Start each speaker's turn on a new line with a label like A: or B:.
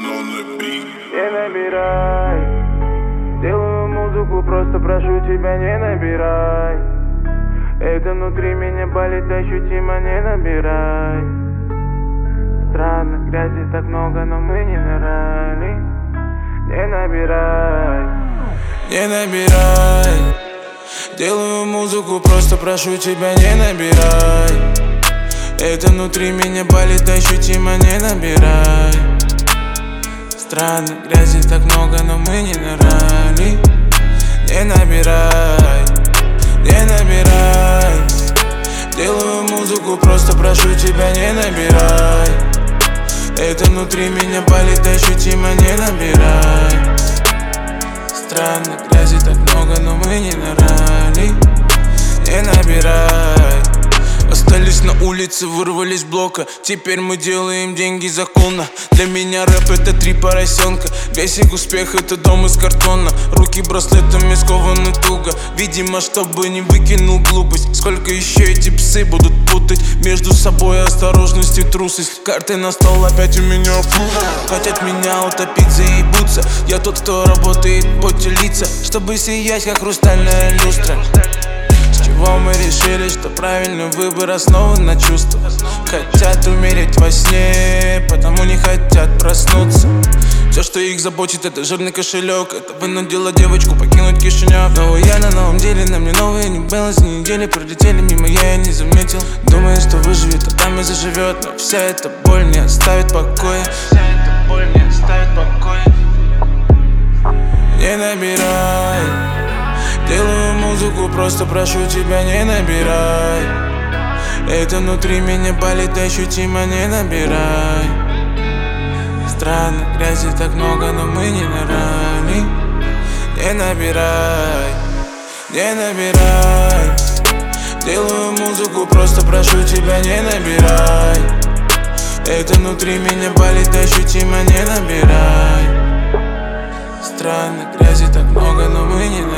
A: Не набирай. Делаю музыку, просто прошу тебя, не набирай. Это внутри меня болит ощутимо, не набирай. Странно, грязи так много, но мы не нырали. Не набирай. Не набирай. Делаю музыку, просто прошу тебя, не набирай. Это внутри меня болит ощутимо, не набирай. Странно, грязи так много, но мы не нырали. Не набирай. Не набирай. Делаю музыку, просто прошу тебя, не набирай. Это внутри меня болит ощутимо, не набирай. Странно, грязи так много, но мы не нырали. Не набирай. Остались на улице, вырвались с блока. Теперь мы делаем деньги законно. Для меня рэп это 3 поросенка. Весь их успех это дом из картона. Руки браслетами скованы туго. Видимо, чтобы не выкинул глупость. Сколько еще эти псы будут путать между собой осторожность и трусость. Карты на стол опять у меня фу. Хотят меня утопить, заебутся. Я тот, кто работает в поте лица, чтобы сиять как хрустальная люстра. Мы решили, что правильный выбор основан на чувствах. Хотят умереть во сне, потому не хотят проснуться. Все, что их заботит, это жирный кошелек. Это вынудило девочку покинуть Кишинев. Но я на новом деле, на мне новые не было. С недели пролетели мимо, я и не заметил. Думаю, что выживет, а там и заживет. Но вся эта боль не оставит покоя. Вся эта боль не оставит покоя. Не набирай. Делаю музыку, просто прошу тебя, не набирай. Это внутри меня болит ощутимо, не набирай. Странно, грязи так много, но мы не нырали. Не набирай. Не набирай. Делаю музыку, просто прошу тебя, не набирай. Это внутри меня болит ощутимо, не набирай. Странно, грязи так много, но мы не нырали.